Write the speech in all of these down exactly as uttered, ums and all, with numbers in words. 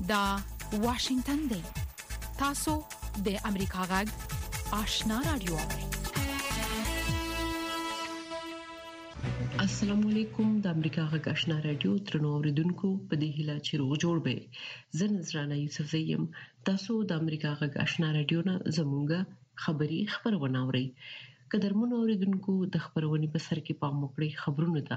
دا واشنگتن دی. تاسو د امریکا غږ آشنا رادیو. السلام علیکم. د امریکا غږ آشنا رادیو ترنو اوریدونکو په دې هیله چې روغ جوړ به. زه نذرانه یوسف زیم. تاسو د امریکا غږ آشنا رادیو نه زموږه خبری خبرونه اورئ. قدرمن اوریدونکو د خبرونې په سر کې پام وکړئ. خبرونه ده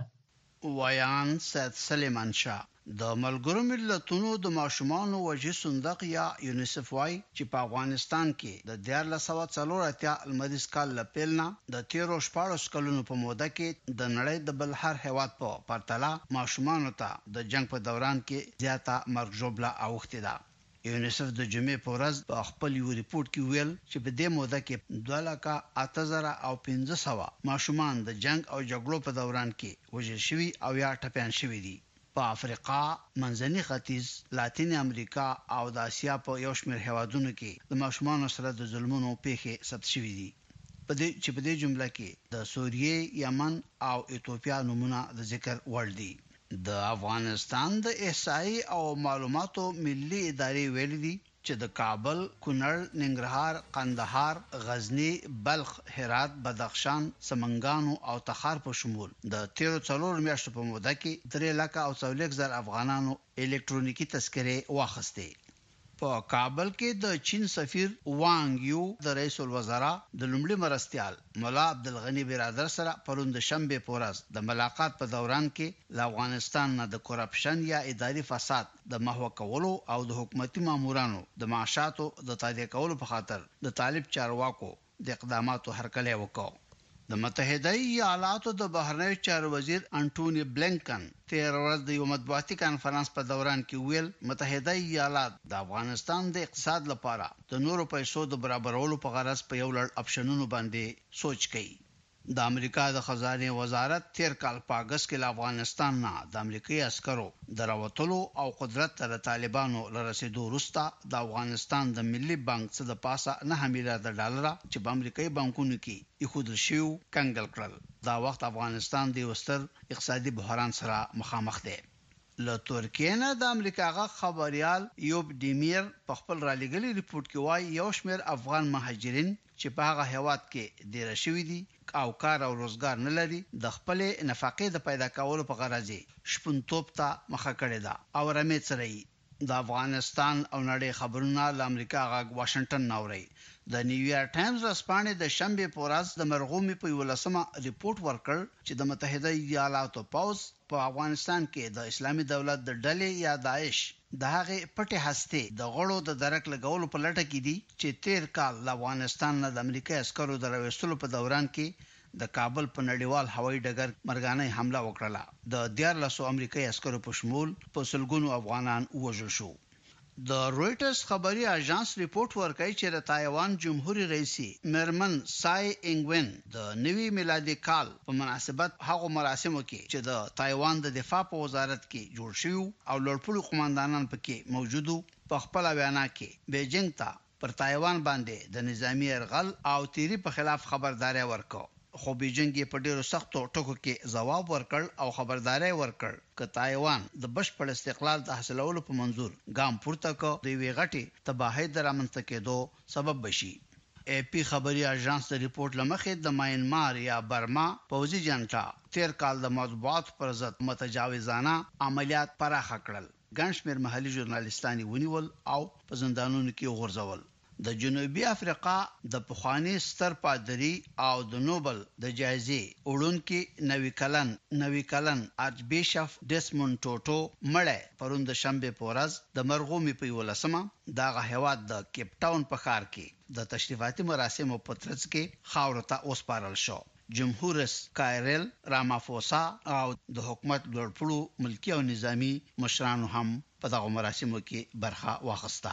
ویان سید سلیمان شاه د ملګرو ملتونو د ماشومانو وجه صندوق یا یونیسف وايي چې په افغانستان کې د دیارلس سوه څلور اتیا المریض کال لپیلنا د تیرو شپږ کلونو په موده کې د نړۍ د بل هر هیواد په پرتله ماشومانو ته د جنگ په دوران کې زیاته مرګ ژوبله اوښتې ده. یونیسف د جمعې په ورځ په خپل یو ریپورت کې ویل چې په دې موده کې دوه لکه اته زره او پنځه سوه ماشومان د جنگ او جګړو په دوران کې وژل شوي او یا ټپيان شوي دي. په افریقا، منځني ختیځ، لاتین امریکا او د اسیا په یو شمېر هیوادونو کې د ماشومانو سره د ظلمونو پیښې ثبت شوي دي. په دې چې په دې جمله کې د سوریې، یمن او ایتوپیا نمونه د ذکر وړ دي. د افغانستان د احصایې او معلوماتو ملي ادارې ویل دي چې د کابل، کونړ، ننګرهار، قندهار، غزنی، بلخ، هرات، بدخشان، سمنګانو او تخار په شمول د تیرو څلور میاشتو په موده کې درې لکه او څلوېښت زره افغانانو الکترونیکی تذکرې واخیستې. په کابل کې د چین سفیر وانګ یو د رئیس الوزرا د لومړي مرستيال مولا عبدالغنی برادر سره پروند شنبه پورز د ملاقات په دوران کې له افغانستان نه د کرپشن یا اداري فساد د محو کولو او د حکومتي مامورانو د معاشاتو د تادیه کولو په خاطر د طالب چارواکو د اقداماتو هرکلی وکړ. د متحده ایالاتو د بهرنیو چارو وزیر انټونی بلینکن تیر ورځ د یو مطبوعاتي کانفرنس په دوران کې ویل متحده ایالات د افغانستان د اقتصاد لپاره د نورو پیسو د برابرولو په غرض په یو لړ اپشنونو باندې سوچ کوي. د امریکا د خزانه وزارت تیر کال په اگست کې له افغانستان نه د امریکایي عسکرو دراوتلو او قدرت تر طالبانو لرسیدو وروسته د افغانستان د ملي بانک څخه د پاسه نه میلیارډ ډالر چې په امریکایي بانکونو کې ایښودل شو کنګل کړل. دا وخت افغانستان د وستر اقتصادي بحران سره مخامخ دی. له ترکیه نه د امریکا غا خبريال یوب ډیمیر په خپل را لګلي ریپورت کې وايي یو شمېر افغان مهاجرین چې په هغه هیواد کې ډیر شوي دي او کار او روزګار نه لري د خپل نفقې د پیدا کولو په غرض شپون توپ ته مخه کړی دا او رمې سره د افغانستان او نړۍ خبرونه له امریکا غا واشنگټن نوري. د نیویارک ټایمز رسپانې د شنبه په ورځ د مرغومي په ولسمه ریپورت ورکړ چې د متحده ایالاتو پوز په افغانستان کې د اسلامي دولت د ډلې یا داعش د هغه پټه هسته د غړو د درک لګولو په لټه کې دي چې تیر کال د افغانستان نه د امریکا عسکرو دروستلو په دوران کې د کابل په نړیوال هوایي ډګر مرګانه حمله وکړه. د دیارلسو امریکایي عسکرو په شمول په سلګونو افغانان وژل شو. د رويټرز خبري اژانس ریپورت ورکړي چې د تایوان جمهوریت رئیس مرمن سای انګوین د نوي میلادي کال په مناسبت هغه مراسمو کې چې د تایوان د دفاع په وزارت کې جوړ شوی او لوړپوړو قوماندانان پکې موجودو په خپل وینا کې بیجینګ ته پر تایوان باندې د نظامی ارغل او تیری په خلاف خبرداري ورکړه. خو بیجینګ په ډیرو سختو ټکو کې جواب ورکړ او خبرداري ورکړ چې تایوان د بشپړ استقلال د حاصلولو په منظور ګام پورته کو د وی غټي تباہی درامنځته کېدو سبب بشي. اے پی خبري اژانس د ریپورت لمخې د ماینمار یا برما پوځي جنټا تیر کال د مطبوعات پر ضد متجاوزانه عملیات پراخ کړل. ګنشمیر محلي ژورنالیستانی ونیول او په زندانونو کې وغورځول. د جنوبي افریقا د پخوانی ستر پادری او د نوبل د جایزې وړونکي نوی کلن نوی کلن ارچ بیشپ ډیسموند ټوټو مړ پروند شنبه پورز د مرغومي په ولسمه دغه هواد د کیپ ټاون په ښار کې د تشریفاتي مراسمو په ترڅ کې خاورته اوسپارل شو. جمهور رئیس کایرل رامافوسا او د حکومت لوړپوړو ملکی او نظامی مشرانو هم په دغه مراسمو کې برخه واخیسته.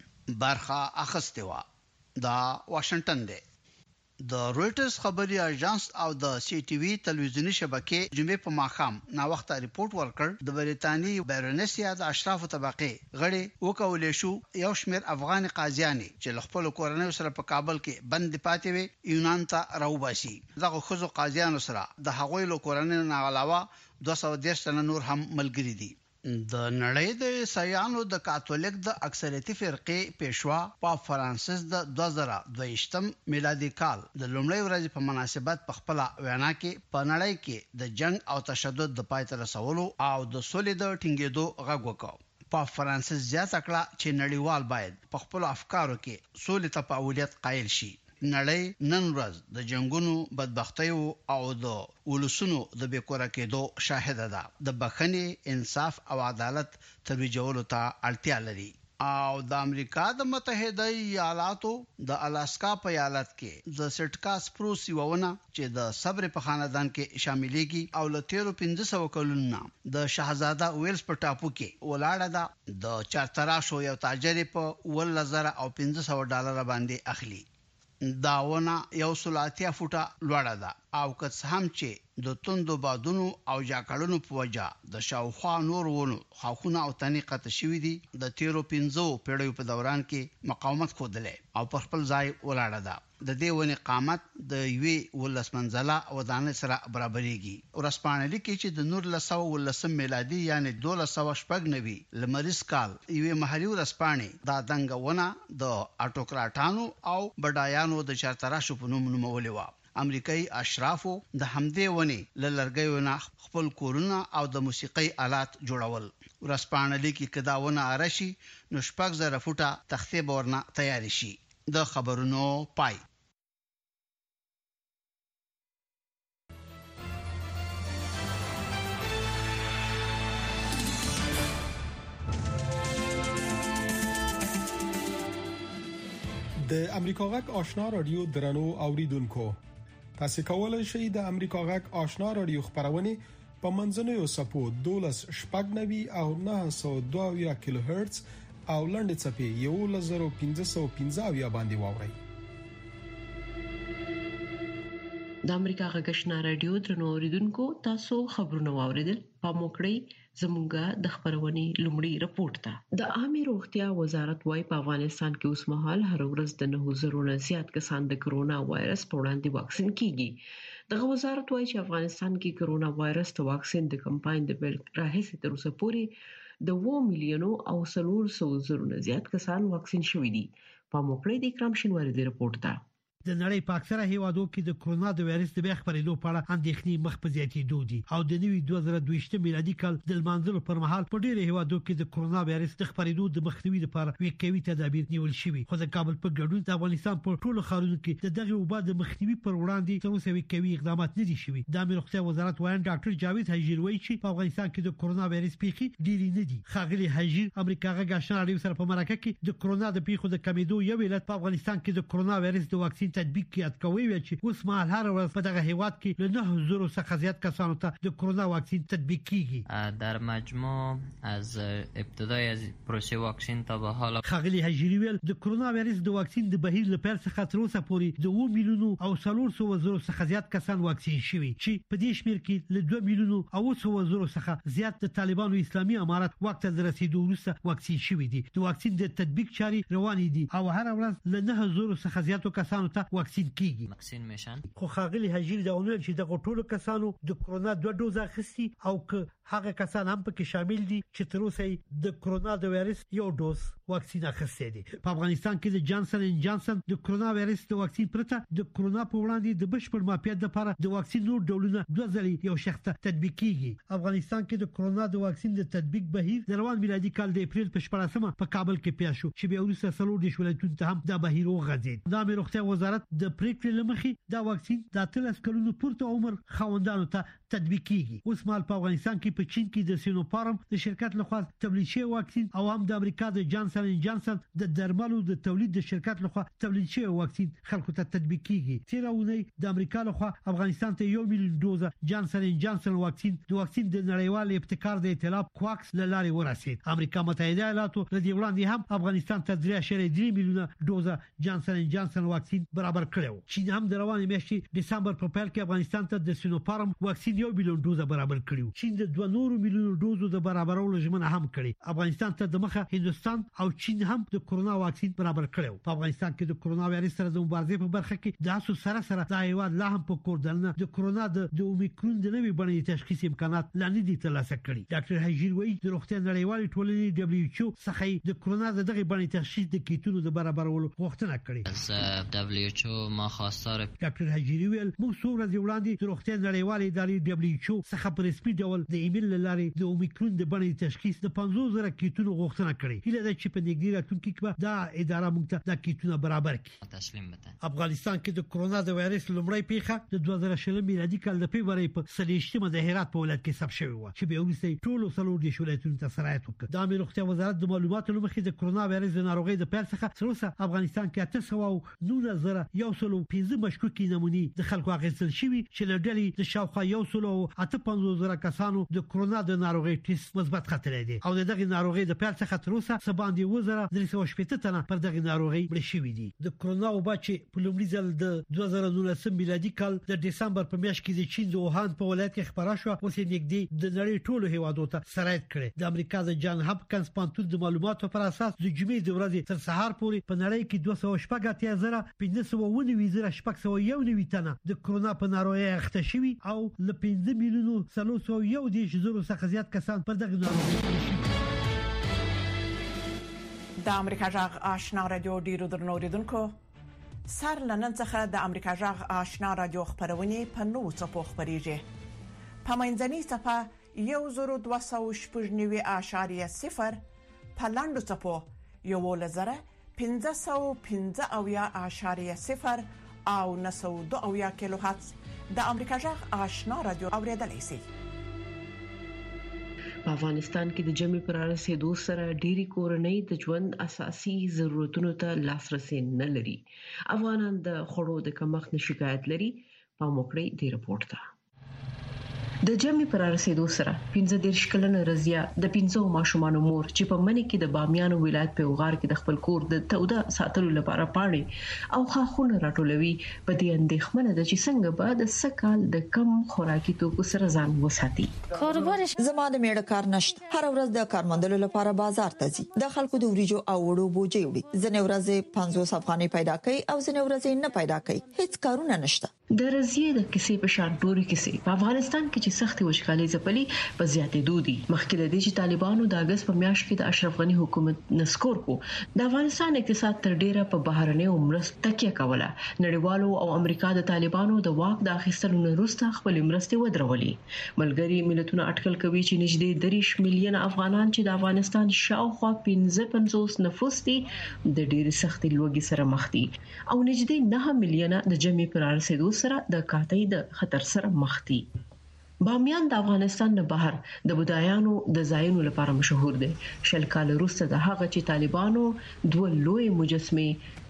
برخه اخسته وا دا واشنگټن دی. د رويټرز خبري اژانس او د سی ټي وي تلویزیونی شبکې جمعې په ماښام نا وخت ریپورت ورکړ د بریتانی بیرونسیا د اشراف طبقه غړي وکولې شو یو شمېر افغان قاضیانی چې خپل کورنۍ سره په کابل کې بند پاتې وي یونان ته راوباسي. دغه خزو قاضیانو سره د هغوی له کورنۍ نه علاوه دوه سوه دېرش تنه نور هم ملګری دي. د نړۍ د عیسایانو د کاتولیک د اکثریتي فرقې پیشوا پاپ فرانسیس د دوه زره دوه میلادي کال د لومړۍ ورځې په مناسبت په خپل وینا کې په نړۍ کې د جنگ او تشدد د پای ته رسولو او د سولې د ټینګېدو غږ وکړ. پاپ فرانسیس زیاته کړه چې نړیوال باید په خپل افکارو کې سولې ته په اولویت قایل شي. نړۍ نن ورځ د جنگونو بدبختیو او د ولسونو د بیکوره کېدو شاهد ده. د بخښنې، انصاف او عدالت ترویجولو ته اړتیا لري. او د امریکا د متحده ایالاتو د الاسکا په ایالت کې د سټکا سپروس یوونه چې د صبر په خاندان کې شاملېږي او له تیرو پنځه سوه کلونو د شاهزاده ویلز په ټاپو کې ولاړه ده. د چارتراشو یو تاجر په ولس زره او پنځه سوه ډالر باندې اخلي. داونه یو سلاتیا فوټه لوړه ده او که څه هم چې د توندو بادونو او جاکړونو په وجه د شاوخوا نور ونو خاخونه او تنې قطع شوي دي. د تیرو پنځو پیړیو په دوران کې مقاومت ښودلی او پر خپل ځای ولاړه ده. د دې ونې قامت د یوې ولس منزله ودانۍ سره برابرېږي. ورځپاڼه لیکي چې د نولس سوه اوولسم میلادي یعنې دولس سوه شپږ نوي لمریز کال یوې محلي ورځپاڼې دا دنګه ونه د اټوکراټانو او بډایانو د چارتراشو په نوم نومولې وه. امریکایي اشرافو د همدې ونې له لرګیو نه خپل کورونه او د موسیقۍ آلات جوړول. ورځپاڼه لیکي که دا ونه اره شي نو شپږ زره فوټه تختې به ورنه تیارې شي. د خبرونو پای. د امریکا غږ آشنا رادیو درنو اوریدونکو، تاسو کولای شئ د امریکا غږ آشنا رادیو خبرونه په منځنوي سپو دولس شپږ نوي او نه سوه دوه کیلو هرتز او لنډ چپی یو لزر پنځه سوه پنځه باندې واورئ. د امریکا غږ آشنا رادیو درنو اوریدونکو، تاسو خبرونه واوریدل. په موکړی زموږه د خبرونې لومړی رپورت ده. د عامه روغتیا وزارت وايي په افغانستان کې اوس مهال هر ورځ د نه زره نه زیات کسان د کرونا وایرس په وړاندې واکسین کیږي. دغه وزارت وايي چې افغانستان کې کرونا وایرس ته واکسین د کمپاین د بل راهیسې تر اوسه پورې د اووه میلیونو او څلور سوه زره نه زیات کسان واکسین شوي دي. په موکړی د اکرام شینواری د رپورت ده. د نړۍ په اکثره هیوادو کې د کرونا د وایرس د بیا خپرېدو په اړه اندېښنې مخ په زیاتېدو دي او د نوي دوه زره دوه میلادي کال د لمانځلو پر مهال په ډېرو هیوادو کې د کرونا وایرس د خپرېدو د مخنیوي لپاره وقایوي تدابیر نیول شوي. خو د کابل په ګډون د افغانستان په ټولو ښارونو کې د دغه وبا د مخنیوي پر وړاندې تر اوسه وقایوي اقدامات نه دي شوي. د عامه روغتیا وزارت وایي ډاکټر جاوید حجیر وایي چې په افغانستان کې د کرونا وایرس پیښې ډېرې نه دي. ښاغلي حجیر امریکا غږ آشنا رادیو سره په مرکه کې د کرونا د پیښو د کمیدو یو علت په افغانستان کې د کرونا وایرس د واکسین تطبیق کې وی چې اوس مهال هر ورځ په دغه هیواد کې له نه زره څخه زیات کسانو ته د کرونا واکسین تطبیق کیږي. در مجموع از ابتدای از پروسه واکسین تا به حال ښاغلي حجیری ویل د کرونا وایرس د واکسین د بهیر له پیل څخه تر اوسه پورې د اووه میلیونو او څلور سوه زره څخه زیات کسان واکسین شوي چې په دې شمېر کې له دوه میلیونو او سوه زره څخه زیات د طالبانو اسلامي امارت وخت ته رسیدو وروسته واکسین شوي دي. د واکسین د تطبیق چارې روانې دي او هر ورځ له نه زره څخه زیاتو کسانو ته واکسین کیږي. واکسین میشن. خو ښاغلي حجیر دا ونه چې د ټولو کسانو د کرونا دوه ډوز اخیستي او که هغه کسان هم پکې شامل دي چې تر اوسه د کرونا د وایرس یو ډوز واکسین اخیستی دي. په افغانستان کې د جانسن ان جانسن د کرونا وایرس د واکسین پرته د کرونا په وړاندې د بشپړ معافیت لپاره د واکسین نور ډولونه دوه ځلې یو شخص ته تطبیق کیږي. افغانستان کې د کرونا د واکسین د تطبیق بهیر د روان میلادي کال د اپریل په شپاړسمه په کابل کې پیل شو چې بیا وروسته څلور دېرش ولایتونو ته هم دا بهیر وغځېد. د عامه روغتیا وزارت د پریکړې له مخې دا واکسین د اتلس کلونو پورته عمر خاوندانو ته تطبیق کیږي. اوس مهال په افغانستان کې په چین کې د سینوفارم د شرکت لخوا تولید شوی واکسین او هم د امریکا د جانسن ان جانسن د درملو د تولید د شرکت لخوا تولید شوی واکسین خلکو ته تطبیق کیږي. تیر اونۍ د امریکا لخوا افغانستان ته یو میلیون دوزه جانسن ان جانسن واکسین د واکسین د نړیوال ابتکار د ائتلاف کوواکس له لارې ورسید. امریکا متحده ایالاتو له دې وړاندې هم افغانستان ته درې اعشاریه درې میلیونه دوزه جانسن ان جانسن واکسین برابر کړو. چین هم د روانې میاشتې دسمبر په پیل کې افغانستان ته د سینوفارم واکسین یو میلیون ډوزه برابر کړو. چین د دوه نور میلیون ډوزو د برابرولو ژمنه هم کړې. افغانستان ته د مخه هندستان او چین هم د کورونا واکسین برابر کړو. په افغانستان کې د کورونا وایرس سره د مبارزې په برخه کې د اسو سره سره د هیواد لا هم په کوردنه د کورونا د اومیکرون د نوې بڼې تشخیص امکانات لاندې دي ترلاسه کړي. ډاکټر حجیر وایي د روغتیا نړیوالې ټولنې دبليو ایچ او څخه د کورونا د دغه بڼې تشخیص د کیټونو د برابرولو غوښتنه کړې. از دبليو ایچ او ما خواستار ډاکټر حجیر ویل موږ څو ورځې وړاندې د روغتیا نړیوالې ادارې دبليو ایچ او څخه په رسمي ډول د ایمیل لارې د اومیکرون د بڼې تشخیص د پنځوس زره کیټونو غوښتنه کړې. هیله ده چې په نږدې راتلونکي کې دا اداره موږ ته د کیټونو برابر کړي. تسلیم بته. افغانستان کې د کورونا د وایرس لومړی پیښه د دوه زره شل میلادي کال د فبراير په سلیشتمه د هرات په ولایت کې ثبت شوې و چې به وروسته ټول څلور د ولایتونو ته سرایت وکړ. د امیر روغتیا وزارت د معلوماتو لمخې د کورونا وایرس د ناروغۍ د پیل څخه تر اوسه افغانستان کې اته سوه نولس زره یو سل پنځه مشکوکي نمونې د خلکو اخیستل شوي چې له ډلې د شاوخوا یو سل اته پنځوس زره کسانو د کورونا د ناروغۍ ټیسټ مثبت ختلی دی او دغه ناروغۍ د پیل څخه تر اوسه سباندې وزره درې سوه شپږ تنه پر دغه ناروغۍ مړ شوي دي. د کورونا وبا چې په لومړي ځل د دوه زره نولس میلادي کال د دسمبر په میاشت کې د چین د ووهان په ولایت کې خبره شو او چې نږدې د نړۍ ټولو هیوادو ته سرایت کړي. د امریکا د جان هاپکینز پوهنتون د معلوماتو پر اساس د جمعې د ورځې تر سهار پورې په نړۍ کې دوه سوه شپږ اتیا زره پنځه سوه اووه نوي زره شپږ سوه یو نوي تنه د کورونا په ناروغۍ اخته شوي او له پنځه میلیونو څلور سوه یو دېرش زرو څخه زیات کسان پر دغه ناروغۍ د امریکا جغ آشنا رادیو ډیرو درنو اوریدونکو سر لنن څخه د امریکا جغ آشنا رادیو خبرونه په نو څپو خبريږي. په منځني صفه یو زرو دوه سوه شپږ نوي اعشاریه صفر په لاندو څپو یو لزره پنځه سوه پنځه اویا اعشاریه صفر او نه سوه دوه اویا کیلو هرتز د امریکا جغ آشنا رادیو اوریدلای شئ. په افغانستان کې د جمعې پر رسیدو سره ډېری کورنۍ د ژوند اساسي ضرورتونو ته لاسرسي نه لري. افغانان د خوړو د کمښت نه شکایت لري. په موکړې دی رپورت ته د جمعې پر رسیدو سره پنځه دیرش کلنه رضیا د پنځو ماشومانو مور چې په منی کې د بامیانو ولایت په وغار کې د خپل کور د توده ساتلو لپاره پاڼې او خاخونه راټولوي په دې اندېښمنه ده چې څنګه به د سکهال د کم خوراکي توکو سره ځان وساتي. کاروبار زما د میړه کار نشته. هر ورځ د کارمندلو لپاره بازار ته ځي. د خلکو د وریجو او وړو بوجي وړي. ځنې ورځې پنځوس افغانۍ پیدا کوي او ځنې ورځې نه پیدا کوي. هیڅ کارونه نشته. د رضیې د کیسې په شان ټوري کیسې په افغانستان کې چې سختي وشکالي ځپلي په زیاتې دودي. مخکې د دې چې طالبانو د اگست په میاشت کې د اشرف غنی حکومت نسکور کو د افغانستان اقتصاد تر ډیره په بهرنۍ مرستو تکیه کوله. نړیوالو او امریکا د طالبانو د واک د اخیستلو نه وروسته خپل مرستې ودرولې. ملګری ملتونه اټکل کوي چې نږدې دریش میلیون افغانان چې د افغانستان شاوخوا پنځه پنځوس نفوس دي د ډېر سختي لوګي سره مخ دي او نږدې نه میلیونه د جمعې پر رسیدو سره د کاټۍ د خطر سره مخ دي. بامیان د افغانستان نه بهر د بودایانو د ځایونو لپاره مشهور دي. شل کال وروسته د هغه چې طالبانو دوه لوی مجسمه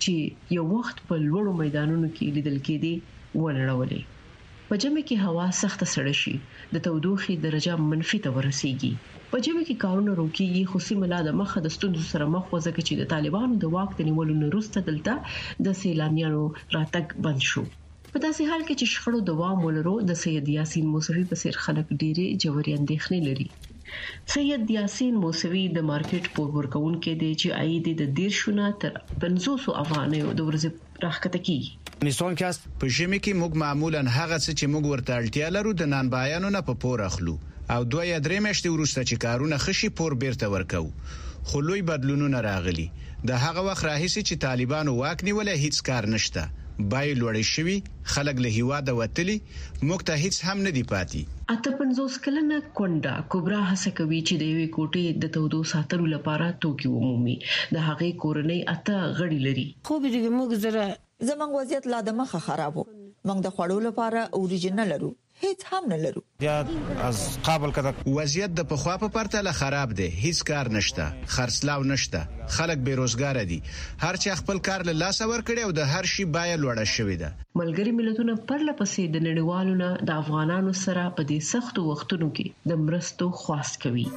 چې یو وخت په لوړو میدانونو کې لیدل کېدي ولړولې. په جمع کې هوا سخت سړه شي د تودوخې درجه منفي ته ورسیږي. په جمع کې کارونه روکيږي خو سیمه د مخه د ستونزو سره مخ وځي چې د طالبانو د واک د نیولو نه وروسته دلته د سیلانیانو راتګ بند شو. په داسې حال کې چې شخړو دوام ولرو د سید یاسین موسوي په څیر خلک ډېری جوړي اندېښنې لري. سید یاسین موسوي د مارکیټ پور ورکوونکو دی چې عاید د دیرشونه تر پنځوس افغانیو د ورځې راخته کیږي. افغانستان کې په ژمي کې موږ معمولا هغه څه چې موږ ورته اړتیا لرو د نن بیانو نه په پور اخلو او دوه یا درې میاشتې وروسته چې کارونه خشي پور بیرته ورکو. خو لوی بدلونونه راغلي. د هغه وخت راهیسي چې طالبانو واک نیولې هیڅ کار نشته. بای لوړې شوي خلک له هیواده وتلي موږ ته هیڅ هم نه دی پاتې. اته پنځوس کلنه کونډه کبرا هڅه کوي چې د یوې کوټې د تودو ساتلو لپاره توکي ومومي. د هغې کورنۍ اته غړي لري. خو به موږ زره زمونږ وضعیت لا د مخه خرابو. موږ د خوړو لپاره اوریجنل لرو. هیڅ هم نه لرو. یا از قابل کده وضعیت د پخوا په پرتله خراب دی. هیڅ کار نشته. خرڅلاو نشته. خلک بیروزګار دي. هر چا خپل کار له لاس ور کړی او د هر شي بای لوړه شوې ده. ملګری ملتونه پرله پسې د نړیوالو نه د افغانانو سره په دې سختو وختونو کې د مرستو خواست کوي.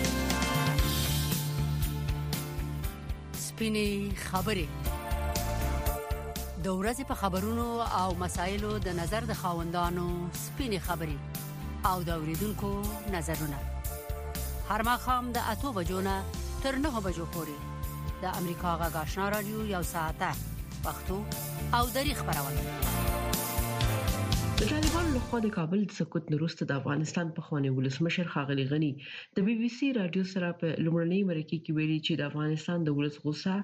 سپینې خبرې د ورځې په خبرونو او مسایلو د نظر د خاوندانو سپینې خبرې او د اوریدونکو نظرونه هر ماښام د اتو بجو نه تر نهو بجو پورې د امریکا غږ آشنا رادیو یو ساعته پښتو او دری خبرونه. د طالبانو لخوا د کابل د سقوط وروسته د افغانستان په خوانی ولسمشر ښاغلي غنی د بي بي سي رادیو سره په لومړنۍ مرکه کې ویلي چې د افغانستان د ولس غوسه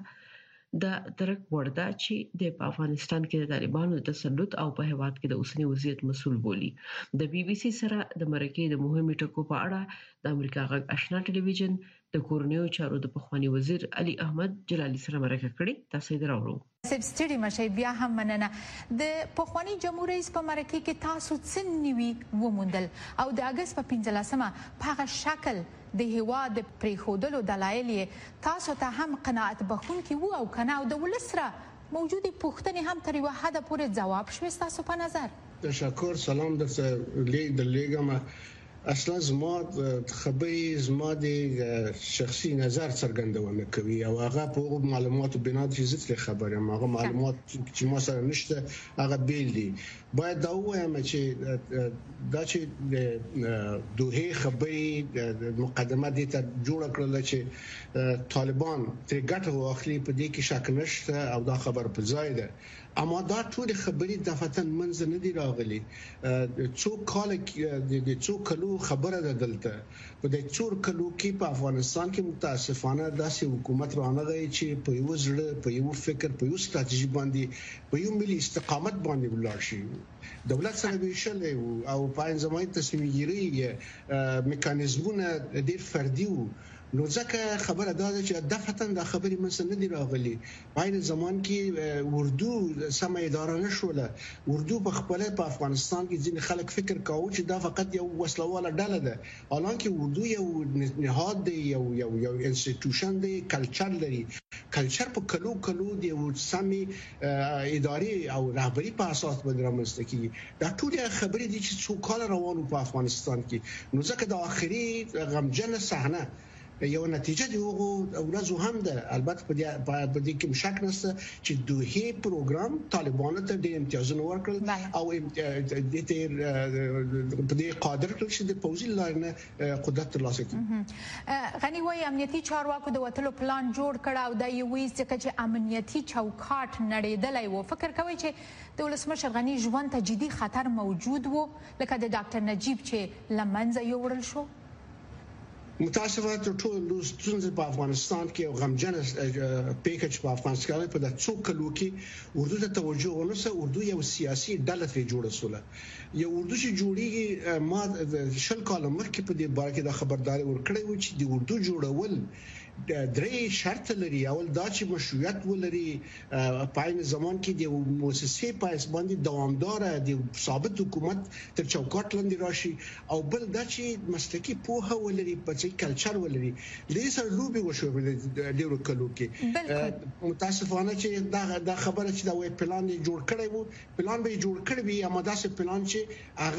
د درک ورده چې د افغانستان کې د طالبانو د تسلط او په هیواد کې د اوسنی وضعیت مسول بولی. د بي بي سي سره د مرکه د مهمه ټکو په اړه د امریکا غږ آشنا ټلویزیون د کورنیو چارو د پخوانی وزیر علي احمد جلالي سره مرکه کړې. تاسو یې دراوړو. سبسټری مشه بیا هم مننه. د پخوانی جمهور رئیس په مرکه کې تاسو څه نیوي وموندل او د اگست په پنځلسمه په هغه شکل د هیواد پریخودلو دلایل تاسو ته هم قناعت بخونکي وو او کنه او د ولسره موجودي پوښتنې هم تر یو حد پورې جواب شوي تاسو په نظر؟ تشکر. سلام درته لیک د لیګم. اصلا زما خبرې زما د شخصي نظر څرګندونه کوي او هغه په معلوماتو بنا د چې خبره ما هغه معلومات چې ما سره نشته هغه بیل دي. باید دا وایم چې دا چې د دوه خبرې د مقدمه دي ته جوړ کړل چې طالبان تر ګټه واخلي په دې کې شک نشته او دا خبر په ځای ده. اما دا ټول خبرې د فتن منځ نه دی راغلي. څو کال د څو کلو خبره ده دلته په د څو کلو کې په افغانستان کې متاسفانه داسې حکومت رانغی چې په یو ځړ په یو فکر په یو ستراتیژي باندې په یو ملي استقامت باندې ولاړ شي. دولت سره ویشل او په عین زمانه تصمیم گیری میکانیزمونه ډېر فردي وو. نو ځکه خبره دا ده چې د فتن د خبرې منځ نه دی راغلي. په زمان کې اردو سم اداره نشوله. اردو په خپل په افغانستان کې ځینې خلک فکر کاوه چې دا فقط یو وسلواله ډله ده، حالانکه اردو یو نهاد دی، یو یو یو انسټیټیوشن دی، کلچر لري. کلچر په کلو کلو دی او سمي اداري او رهبری په اساس باندې رامنځته کیږي. دا ټول خبرې دي چې څو کال روانو په افغانستان کې. نو ځکه د اخري غمجن صحنه یو نتیجه دی او ورځو هم ده. البته په دې په دې کې مشک نشته چې دوه پروګرام طالبانو ته د امتیازونو ورکړل او د تیر په دې قادر کړل چې د پوزي لاینه قدرت ترلاسه کړي. غنی وایي امنیتي چارواکو د وټلو پلان جوړ کړ او دا یو ویس چې امنیتي چوکاټ نړیدلای وو. فکر کوي چې د ولسمشر غنی ژوند ته جدي خطر موجود وو لکه د ډاکټر نجیب چې لمنځه یوړل شو؟ متاسفانه تر ټولو ستونزې په افغانستان کې او غمجن پیکج په افغانستان کې په د څو کلو کې اردو ته توجه ونسه. اردو یو سیاسي ډله ته جوړه سوله. یو اردو چې جوړیږي ما شل کال مخکې په دې باره کې د خبرداري ورکړې و چې د اردو جوړول درې شرط لري. اول دا چې مشروعیت ولري، په عین زمان کې د مؤسسې په اساس باندې دوامدار د ثابت حکومت تر چوکاټ لاندې راشي، او بل دا چې مسلکي پوهه ولري، په چې کلچر ولري. د سر لوبي وشو د ډیرو کلو کې. متاسفانه چې دا د خبره چې دا وې پلان جوړ کړی وو، پلان به جوړ کړی وي، اما دا څه پلان چې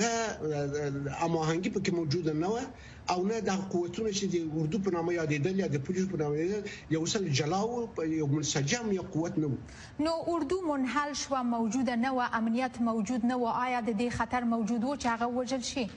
هغه اماهنګي پکې موجوده نه و او نه د قوتونو چې د اردو په نامه یادېدل یا د پولیس په نامه یادېدل یو څل جلاو یو منسجم یو قوت نه. نو اردو منحل شو، موجوده نه و، امنیت موجود نه و. آیا د دې خطر موجود و چې هغه وژل شي؟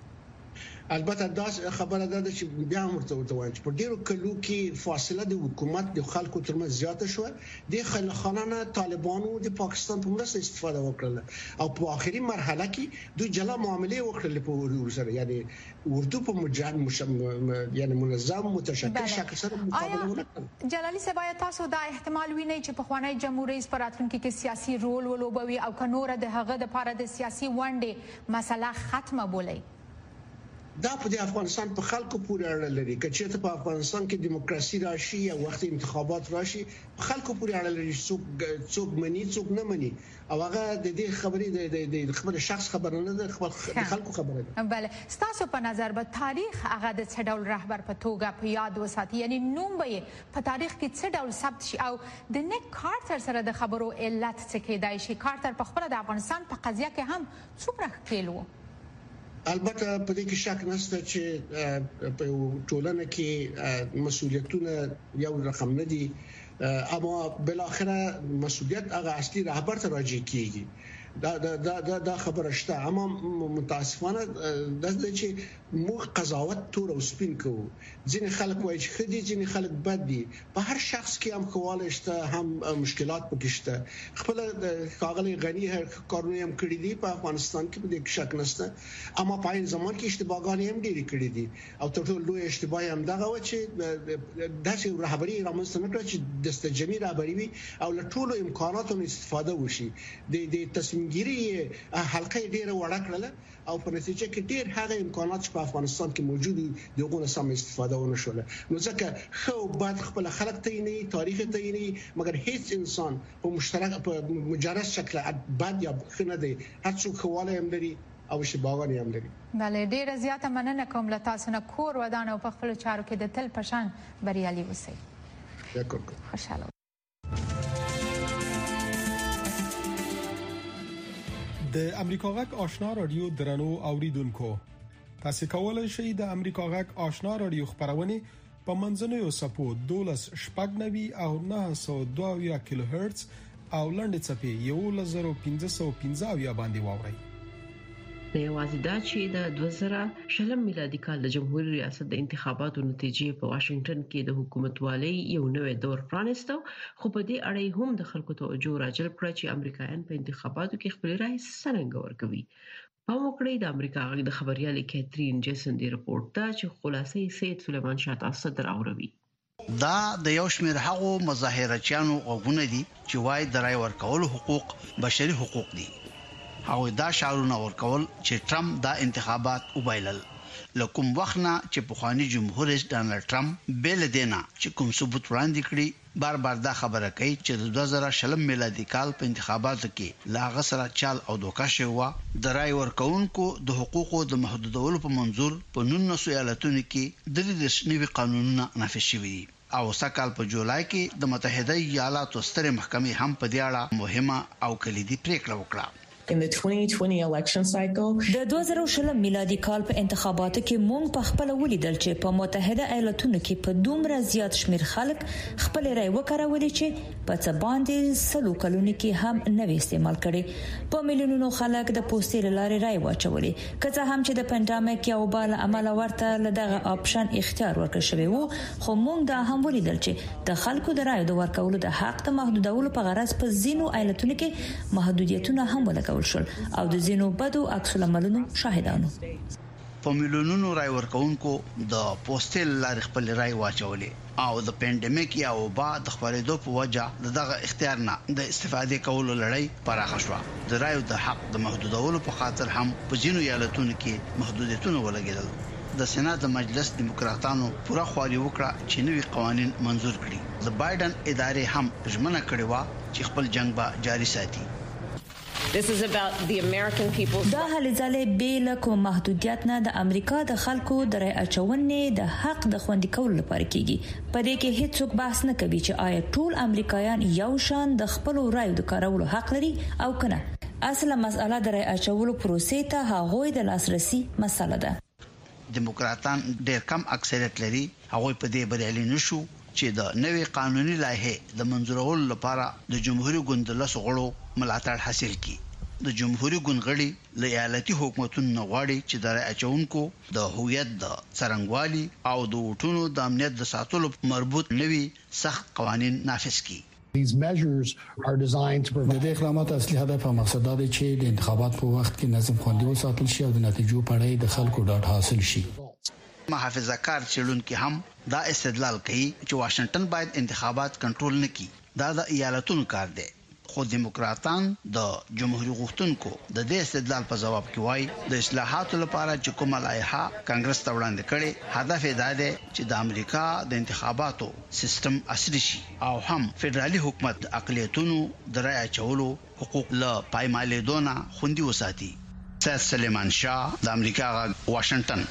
البته دا خبره ده چې بیا مرته وتوان چې په ډیرو کلو کې فاصله د حکومت د خلکو ترمنځ زیاته شو. د خلخانه طالبانو د پاکستان په مرسته استفاده وکړه او په اخري مرحله کې دوی جلا معاملې وکړل په اردو سره. یعنی اردو په مجرد مشم یعنی منظم متشکل شکل سره مقابله وکړه. جلالي صاحب تاسو دا احتمال وینئ چې په خوانی جمهور رئیس پر راتلونکي کې سیاسي رول ولوبوي او کنور د هغه د لپاره د سیاسي ونډې مسله ختمه بولي؟ دا په افغانستان په خلکو پورې اړه لري. که چېرته په افغانستان کې دیموکراسي راشي یا وخت انتخابات راشي، په خلکو پورې اړه لري. څوک څوک مني څوک نه مني، او هغه د دې خبرې د خبر شخص خبره نه ده، خپل خلکو خبره ده. بله، ستاسو په نظر به تاریخ هغه د څه ډول رهبر په توګه په یاد وساتي؟ یعنی نوم به په تاریخ کې څه ډول ثبت شي؟ او د نیک کارتر سره د خبرو علت څه کېدای شي؟ کارتر په خپل د افغانستان په قضیه کې هم څومره ښکېل و؟ البته په دې کې شک نشته چې په ټولنه کې مسؤلیتونه یو رقم نه دي اما بالاخره مسؤلیت هغه اصلي رهبر ته راځي کیږي. دا دا دا دا خبره شته، اما متاسفانه د دې چې موږ قضاوت تور او سپین کوو. ځینې خلک وایي چې خدي، ځینې خلک بد دي. په هر شخص کې هم خواله شته، هم مشکلات پکې شته. خپل کاغلی غنی هر کارونه هم کړی دي په افغانستان کې، په دې شک نشته، اما په این زمان کې اشتباهګانې هم ډېرې کړې دي. او تر ټولو لوی اشتباه هم دغه و چې داسې رهبري رامنځته نه کړه چې دستجمي رهبري وي او له ټولو امکاناتو استفاده وشي. د د تصمیم ګیري حلقه ډیره وړه کړله او په نتیجه کې ډیر هغه امکانات چې په افغانستان کې موجود دي دغه سم استفاده ونه شول. نو ځکه خو بعد خپل خلک ته نه تاریخ ته نه، مګر هیڅ انسان په مشترک په مجرد شکل بعد یا خنه دی هر څوک خواله هم لري او شباغان هم لري. بله، ډیره زیاته مننه کوم له تاسو نه. کور ودان او په خپل چارو کې د تل پشان بریالي اوسئ. شکر. خوشاله. د امریکا غږ آشنا رادیو درنو اوریدونکو، تاسو کولای شئ د امریکا غږ آشنا رادیو خبرونه په منځنوي سپو دولس شپږ نوي او نه سوه دوه کیلو هرتز او لنډ چپی یو لزر پنځه سوه پنځه باندې واورئ. د یوازې دا چې د دوه زره شلم میلادي کال د جمهوریت ریاست د انتخاباتو نتیجې په واشنگټن کې د حکومتوالۍ یو نوې دور پرانیسته، خو په دې اړه هم د خلکو توجه راجلب کړ چې امریکایان په انتخاباتو کې خپل رائے څنګه ورکوي. په موکړې د امریکا غږ د خبريالي کیترین جیسن دی رپورت ته چې خلاصې سید سلیمان شاه تاسو ته راوړي. دا د یو شمېر هغو مظاهرچیانو غوونه دي چې وايي د رائے ورکولو حقوق بشري حقوق دي. او دا شعارونه ورکول چې ټرمپ دا انتخابات وبایلل، لکم وختنا چې پخوانی جمهور رئیس ډانلډ ټرمپ بیل دینا چې کوم ثبوت وړاندې کړي بار بار دا خبره کوي چې د دوه زره شلم میلادي کال په انتخاباتو کې لا غسر چال او دوکا شوه. د رائے ورکوونکو د حقوقو د محدودولو په منظور په نولس ایالتونو کې د دې نوي قانونونه نافذ شوي دي. او سکهال په جولای کې د متحده ایالاتو ستره محکمې هم په دې اړه مهمه او کلیدي پریکړه وکړه. In the twenty twenty election cycle د دوه زره شلم میلادي کال په انتخاباتو کې مونږ په خپل ولیدل چې په متحده ایالاتونو کې په دومره زیات شمیر خلک خپل رائے وکړولې چې په څه باندې سلو کلونو کې هم نوې استعمال کړي. په میلیونونو خلک د پوسټر لارې رائے واچولې، کله هم چې د پاندیمیک یا وبال عمل ورته لدغه آپشن اختیار ورکړ شوی وو، خو مونږ دا هم ولیدل چې د خلکو د رائے د ورکولو د حق د محدودولو په غرض په ځینو ایالتونو کې محدودیتونه هم ولګول شول او د زینو بدو عکس العملونو شاهدانو. په میلیونونو رائے ورکوونکو د پوسټل لارې خپل رائے واچولې او د پاندیمیک یا وبا د خبرېدو په وجه دغه اختیار نه د استفادې کولو لړۍ پراخه شوه. د رائے د حق د محدودولو په خاطر هم په ځینو ایالتونو کې محدودیتونه ولګیدل. د سېنات د مجلس دیموکراتانو پوره خواري وکړه چې نوي قوانين منزور کړي. د بایدن ادارې هم ژمنه کړې و چې خپل جنگ به جاري ساتي. This is about the American people. دا هلې ځلې بیل کوم محدودیت نه د امریکا د خلکو د رائے اچونې د حق د خوندي کولو لپاره کیږي. په دې کې هیڅوک بحث نه کوي چې آیا ټول امریکایان یو شان د خپل رائے د کارولو حق لري او کنه. اصله مسأله د رائے اچولو پروسې ته هغوی د لاسرسي مسله ده. دیموکراتان ډېر کم اکثریت لري، هغوی په دې بریالي نشو چې د نوې قانوني لایحې د منظورولو لپاره د جمهوریت ګوند له سغړو ملاتړ حاصل کړي. د جمهوریت ګوند غړي له ایالتي حکومتونو غواړي چې د رائے اچونکو د هویت د څرنګوالي او د وټونو د امنیت د ساتلو مربوط نوي سخت قوانين نافذ کړي. These measures are designed to prevent د اقدامات اصلي هدف او مقصد دا دی چې د انتخابات په وخت کې نظم خوندي وساتل شي او د نتیجو په اړه د خلکو ډاډ حاصل شي. محافظه کار چلونکو هم دا استدلال کوي چې واشنگټن باید انتخابات کنټرول نکړي. دا د ایالتونو کار دی. خو دیموکراتان د جمهوریت غوښتونکو د دې استدلال په جواب کې وایي د اصلاحاتو لپاره چې کومه لایحه کانګرس ته وړاندې کړي هدف یې دا دی چې د امریکا د انتخاباتو سیستم عصري شي او هم فدرالي حکومت اقلیتونو د رائے اچولو حقوق له پایمالې دونه خوندي وساتي. سید سلیمان شاه د امریکا غږ واشنگټن.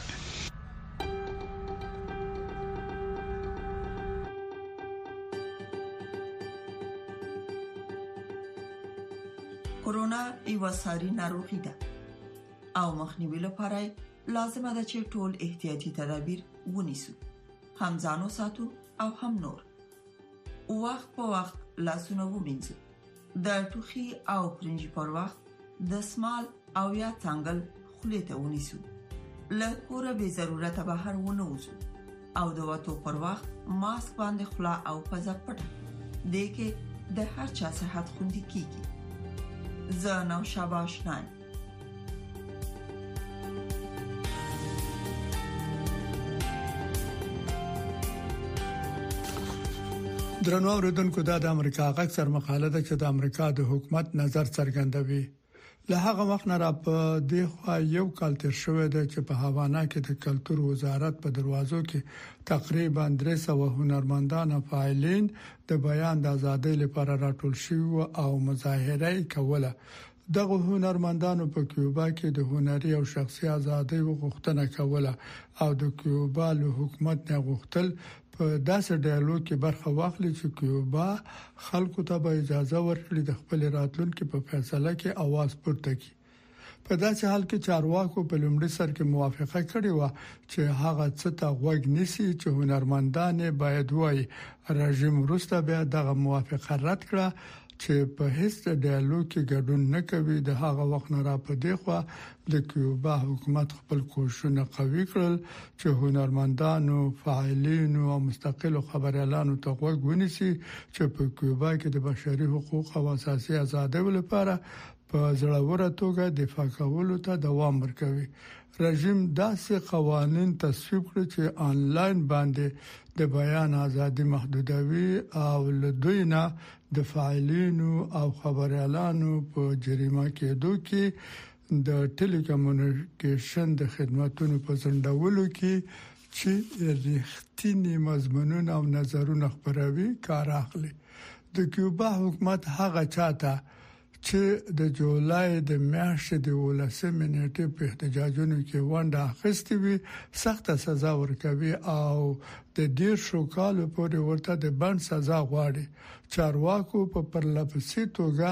کورونا یو ساري ناروغي ده او مخنیوي لپاره لازمه ده چې ټول احتیاطي تدابیر ونیسو، هم ځانو ساتو او هم نور. وخت په وخت لاسونه ومینځو. د ټوخي او پرنجي پر وخت د سمال او یا څنګل خولې ته ونیسو. له کوره به ضرورت بهر ونه وځو او د وټو پر وخت ماسک باندې خلا او پزه پټه دې کې د هر چا صحت خوندي کیږي. زه نو شاباش نه درنو اوریدونکو دا د امریکا غږ سر مقاله ده چې د امریکا د حکومت نظر څرګندوي. له هغه وخت نه را په د خوا یو کال تیر شوی دی چې په هاوانا کې د کلتور وزارت په دروازو کې تقریبا درې سوه هنرمندان او فعالین د بیان د ازادۍ لپاره راټول شوي او مظاهره کوله. دغه هنرمندانو په کیوبا کې د هنري او شخصي ازادۍ غوښتنه کوله او د کیوبا له حکومت نه غوښتل په داسې ډایالوګ کې برخه واخلي چې کیوبا خلکو ته به اجازه ورکړي د خپل راتلونکو په فیصله کې आवाज پورته کړي. په داسې حال کې چارواکو په لومړي سر کې موافقه کړې و چې هغه څه ته غوږ نیسي چې هنرمندان باید وایي. رژیم وروسته بیا دغه موافقه رد کړه چې په هیڅ ډایالوګ کې ګډون نه کوي. د هغه وخت نه را پدې خو د کیوبا حکومت خپل کوښښونه قوي کړل چې هنرمندانو، فعالینو او مستقل خبريالانو ته غوږ ونیسي چې په کیوبا کې د بشري حقوق او اساسي ازادۍ لپاره په زړورتیا توګه دفاع کولو ته دوام ورکوي. رژیم داسې قوانين تصویب کړ چې آنلاین باندې د بیان ازادي محدودوي او له دوی نه د فعالینو او خبريالانو په جریمه کېدو کې د ټیلیکومونیکیشن د خدماتو په ځنډولو کې چې رښتینی مضمونونه او نظرونه خبروي کار اخلي. د کیوبا حکومت هغه چاته چې د جولای د میاشتې د ولسمې نیټې په احتجاجونو کې ونډه اخیستې وي سخت سزا ورکوي او د ډیر شو کال پورې ورته د بند سزا غواړي. چارواکو په پرلپسې توګه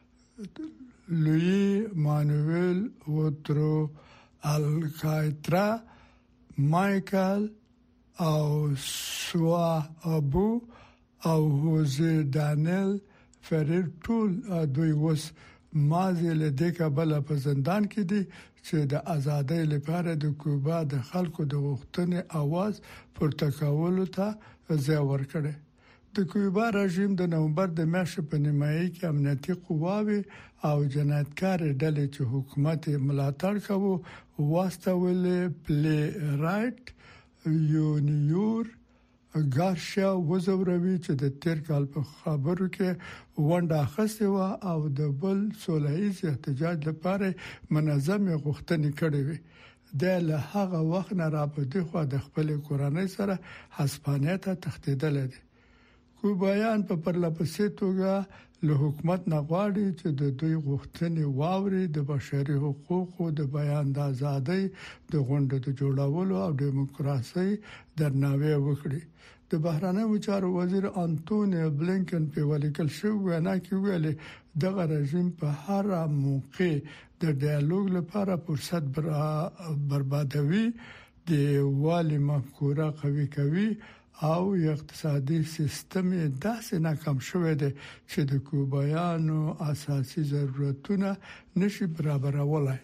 لوی مانویل وترو الکایترا، مایکل او سوا ابو او هوزه دانیل فریر ټول دوی وس مازه له دې کابل په زندان کې دي چې د ازادۍ لپاره د کوبا د خلکو د غوښتنې आवाज پورته کولو ته ځای ورکړي. د کوبا رژیم د نومبر د میاشتې په نیمایي کې امنیتي قواوې او جنایتکار ډلې چې حکومت ملاتړ کوي واستول پلی رائټ یونیور ګارشیا وزوروي چې د تیر کال په خبرو کې ونډه اخیستې و او د بل سولهییز احتجاج لپاره منظم غوښتنې کړې وي. د له هغه وخت نه را پدې خو د خپل کورنۍ سره هسپانیا ته تښتیدل دي. کوبایان په پرلپسې توګه له حکومت نه غواړي چې د دوی غوښتنې واوري، د بشري حقوقو د بیان د ازادۍ د غونډو د جوړولو او دیموکراسي درناوی وکړي. د بهرنیو چارو وزیر انټونی بلینکن په ولیکل شو وینا کې ویلي دغه رژیم په هر موقع د ډایالوګ لپاره فرصت بربادوي، د والی مفکوره قوي کوي او اقتصادي سیستم داسې ناکام شوی دی چې د کوبایانو اساسي ضرورتونه نشي برابرولای.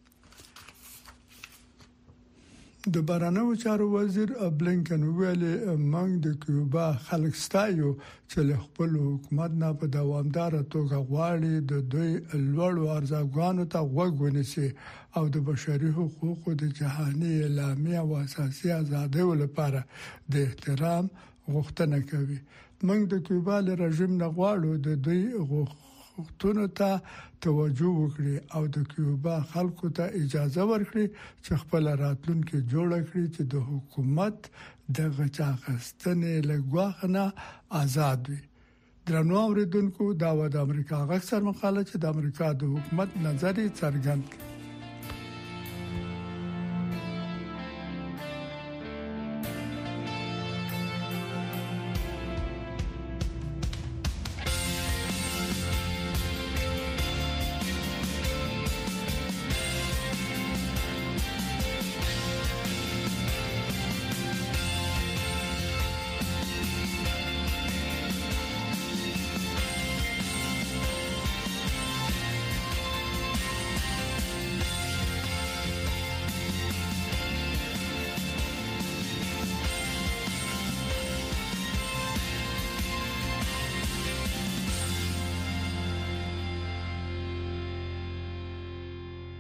د بهرنیو چارو وزیر بلینکن ویلي موږ د کیوبا خلک ستایو چې له خپل حکومت نه په دوامدار توګه غواړي د دوی لوړو ارزښتونو ته غوږ ونیسي او د بشري حقوقو د جهاني اعلامیه او اساسي ازادۍ لپاره د احترام غوښتنه کوي. موږ د کیوبا له رژیم نه غواړو د دوی غوښتنو ته توجه وکړي او د کیوبا خلکو ته اجازه ورکړي چې خپل راتلونکي جوړ کړي چې د حکومت د غچاغستنې لګواخنه آزاد وي. درنو اوریدونکو دا و د امریکا غږ سر مقاله چې د امریکا د حکومت نظر څرګند کړي.